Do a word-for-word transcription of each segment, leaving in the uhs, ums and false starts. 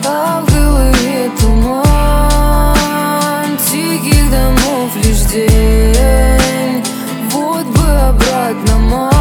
А в голове туман тихих домов лишь день. Вот бы обратно,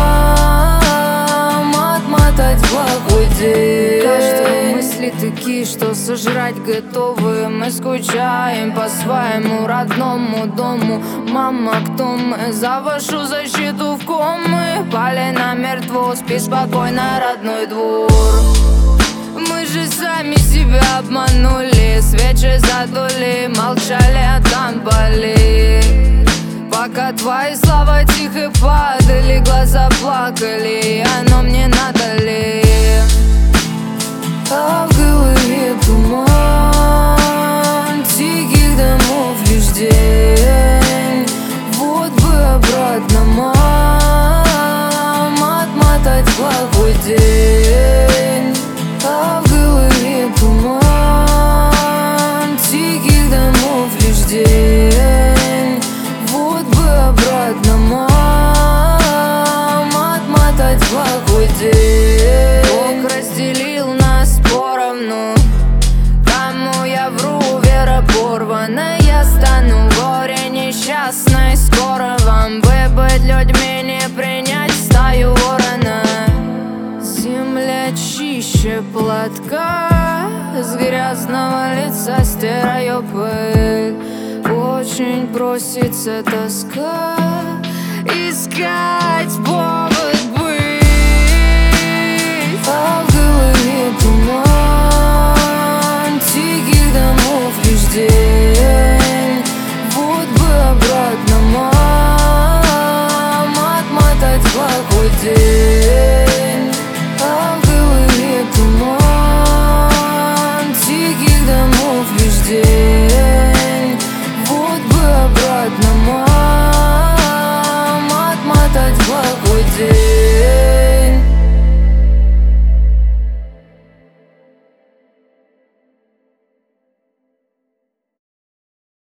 мам, отмотать в плохой день. Каждые мысли такие, что сожрать готовы. Мы скучаем по своему родному дому. Мама, кто мы? За вашу защиту в ком мы? Пали намертво, спи спокойно, родной двор. Мы же сами себя обманули, свечи задули, молчали, а там боли. Пока твои слова тихо падали, глаза плакали, оно мне надо ли? А в голове туман тихих домов лишь день. Вот бы обратно, мам, отмотать в плохой день. А в голове туман тихих домов лишь день. Вот бы обратно, мам, отмотать в плохой день. Бог разделил нас поровну, кому я вру, вера порвана. Я стану горе несчастной. Скоро вам бы быть людьми, не принять стаю ворона. Земля чище платка, с грязного лица стираю пыль. Очень просится тоска искать повод быть. А в голове туман